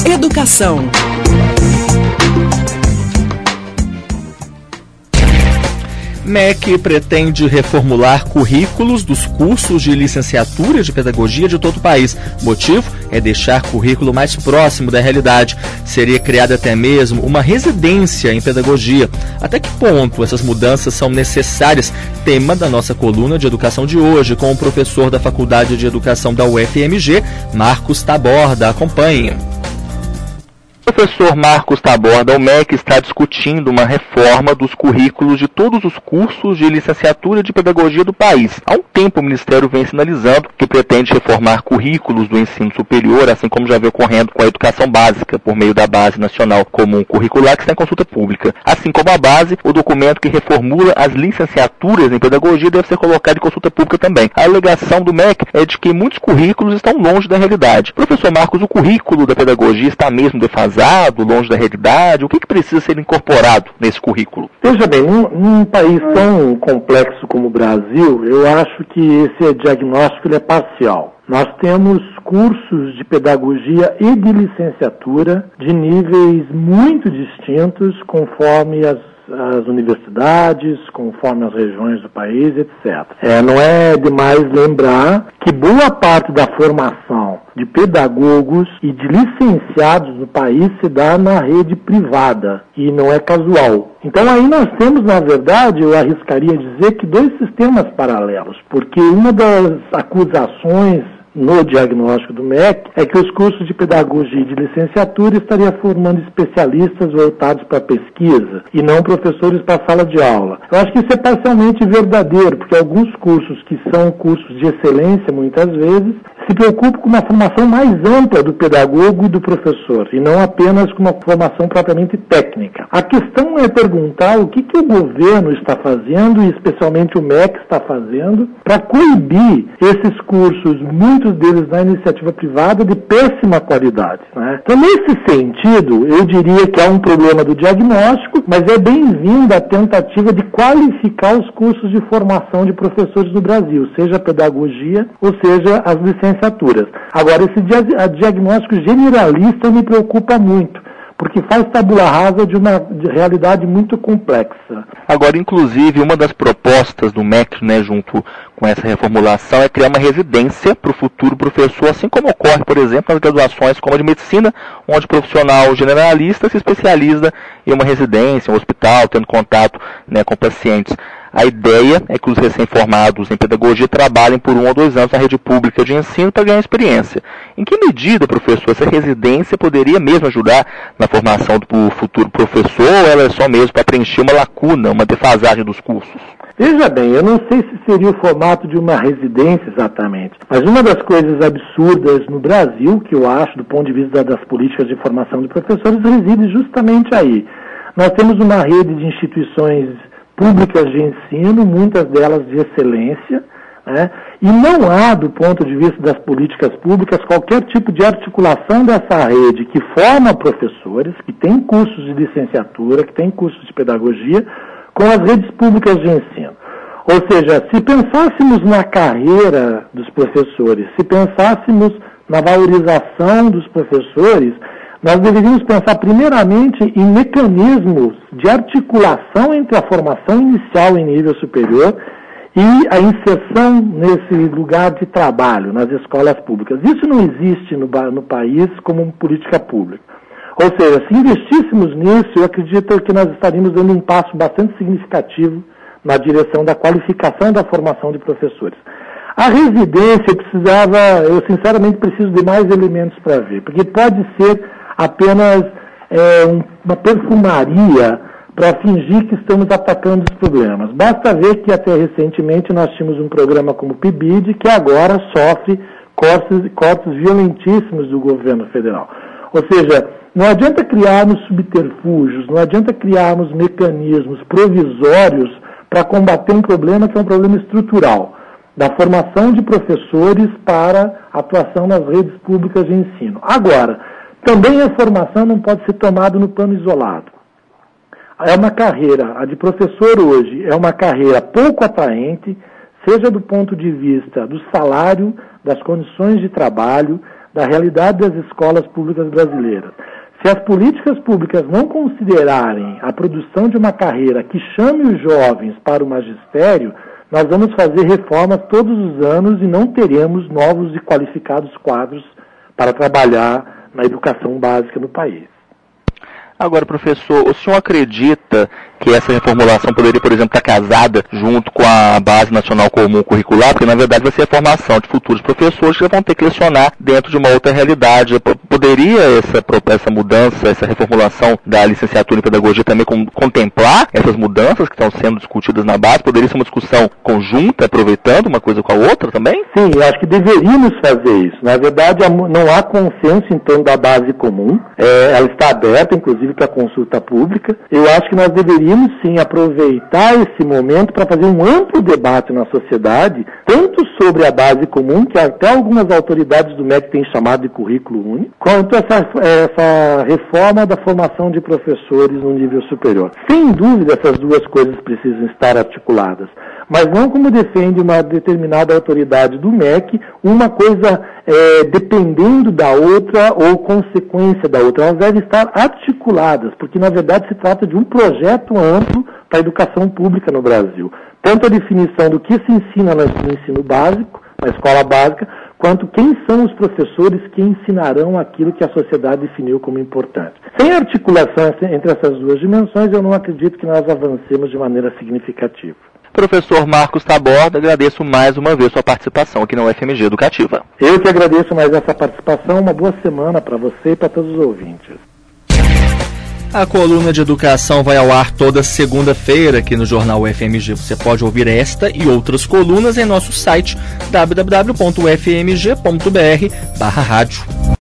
Educação. MEC pretende reformular currículos dos cursos de licenciatura de pedagogia de todo o país. O motivo é deixar currículo mais próximo da realidade. Seria criada até mesmo uma residência em pedagogia. Até que ponto essas mudanças são necessárias? Tema da nossa coluna de educação de hoje, com o professor da Faculdade de Educação da UFMG, Marcos Taborda. Acompanhe. Professor Marcos Taborda, o MEC está discutindo uma reforma dos currículos de todos os cursos de licenciatura de pedagogia do país. Há um tempo o Ministério vem sinalizando que pretende reformar currículos do ensino superior, assim como já vem ocorrendo com a educação básica, por meio da Base Nacional Comum Curricular, que está em consulta pública. Assim como a base, o documento que reformula as licenciaturas em pedagogia deve ser colocado em consulta pública também. A alegação do MEC é de que muitos currículos estão longe da realidade. Professor Marcos, o currículo da pedagogia está mesmo defasado, longe da realidade? O que precisa ser incorporado nesse currículo? Veja bem, num país tão complexo como o Brasil, eu acho que esse diagnóstico ele é parcial. Nós temos cursos de pedagogia e de licenciatura de níveis muito distintos conforme as universidades, conforme as regiões do país, etc. Não é demais lembrar que boa parte da formação de pedagogos e de licenciados no país se dá na rede privada e não é casual. Então aí nós temos, na verdade, eu arriscaria dizer que dois sistemas paralelos, porque uma das acusações no diagnóstico do MEC é que os cursos de pedagogia e de licenciatura estariam formando especialistas voltados para a pesquisa e não professores para a sala de aula. Eu acho que isso é parcialmente verdadeiro, porque alguns cursos que são cursos de excelência, muitas vezes, se preocupam com uma formação mais ampla do pedagogo e do professor, e não apenas com uma formação propriamente técnica. A questão é perguntar o que o governo está fazendo, e especialmente o MEC está fazendo, para coibir esses cursos, muitos deles na iniciativa privada, de péssima qualidade, né? Então, nesse sentido, eu diria que há um problema do diagnóstico, mas é bem-vinda a tentativa de qualificar os cursos de formação de professores no Brasil, seja a pedagogia ou seja as licenciaturas. Agora, esse diagnóstico generalista me preocupa muito, porque faz tabula rasa de uma realidade muito complexa. Agora, inclusive, uma das propostas do MEC, junto com essa reformulação, é criar uma residência para o futuro professor, assim como ocorre, por exemplo, nas graduações como a de medicina, onde o profissional generalista se especializa em uma residência, um hospital, tendo contato com pacientes. A ideia é que os recém-formados em pedagogia trabalhem por 1 ou 2 anos na rede pública de ensino para ganhar experiência. Em que medida, professor, essa residência poderia mesmo ajudar na formação do futuro professor, ou ela é só mesmo para preencher uma lacuna, uma defasagem dos cursos? Veja bem, eu não sei se seria o formato de uma residência exatamente, mas uma das coisas absurdas no Brasil, que eu acho, do ponto de vista das políticas de formação de professores, reside justamente aí. Nós temos uma rede de instituições públicas de ensino, muitas delas de excelência, né? E não há, do ponto de vista das políticas públicas, qualquer tipo de articulação dessa rede que forma professores, que tem cursos de licenciatura, que tem cursos de pedagogia, com as redes públicas de ensino. Ou seja, se pensássemos na carreira dos professores, se pensássemos na valorização dos professores, nós deveríamos pensar primeiramente em mecanismos de articulação entre a formação inicial em nível superior e a inserção nesse lugar de trabalho, nas escolas públicas. Isso não existe no país como política pública. Ou seja, se investíssemos nisso, eu acredito que nós estaríamos dando um passo bastante significativo na direção da qualificação e da formação de professores. A residência, eu sinceramente preciso de mais elementos para ver, porque pode ser apenas uma perfumaria para fingir que estamos atacando os problemas. Basta ver que até recentemente nós tínhamos um programa como o PIBID, que agora sofre cortes violentíssimos do governo federal. Ou seja, não adianta criarmos subterfúgios, não adianta criarmos mecanismos provisórios para combater um problema que é um problema estrutural, da formação de professores para atuação nas redes públicas de ensino. Agora, também a formação não pode ser tomada no plano isolado. É uma carreira, a de professor hoje, é uma carreira pouco atraente, seja do ponto de vista do salário, das condições de trabalho, da realidade das escolas públicas brasileiras. Se as políticas públicas não considerarem a produção de uma carreira que chame os jovens para o magistério, nós vamos fazer reformas todos os anos e não teremos novos e qualificados quadros para trabalhar na educação básica no país. Agora, professor, o senhor acredita que essa reformulação poderia, por exemplo, estar casada junto com a Base Nacional Comum Curricular? Porque, na verdade, vai ser a formação de futuros professores que vão ter que lecionar dentro de uma outra realidade. Poderia essa mudança, essa reformulação da licenciatura em pedagogia também contemplar essas mudanças que estão sendo discutidas na base? Poderia ser uma discussão conjunta, aproveitando uma coisa com a outra também? Sim, eu acho que deveríamos fazer isso. Na verdade, não há consenso em torno da base comum. Ela está aberta, inclusive, para consulta pública. Eu acho que nós deveríamos, sim, aproveitar esse momento para fazer um amplo debate na sociedade, tanto sobre a base comum, que até algumas autoridades do MEC têm chamado de currículo único, quanto essa reforma da formação de professores no nível superior. Sem dúvida, essas duas coisas precisam estar articuladas, mas não como defende uma determinada autoridade do MEC, uma coisa dependendo da outra ou consequência da outra. Elas devem estar articuladas, porque na verdade se trata de um projeto amplo para a educação pública no Brasil. Tanto a definição do que se ensina no ensino básico, na escola básica, quanto quem são os professores que ensinarão aquilo que a sociedade definiu como importante. Sem articulação entre essas duas dimensões, eu não acredito que nós avancemos de maneira significativa. Professor Marcos Taborda, agradeço mais uma vez sua participação aqui na UFMG Educativa. Eu que agradeço mais essa participação. Uma boa semana para você e para todos os ouvintes. A coluna de educação vai ao ar toda segunda-feira aqui no Jornal UFMG. Você pode ouvir esta e outras colunas em nosso site www.ufmg.br/rádio.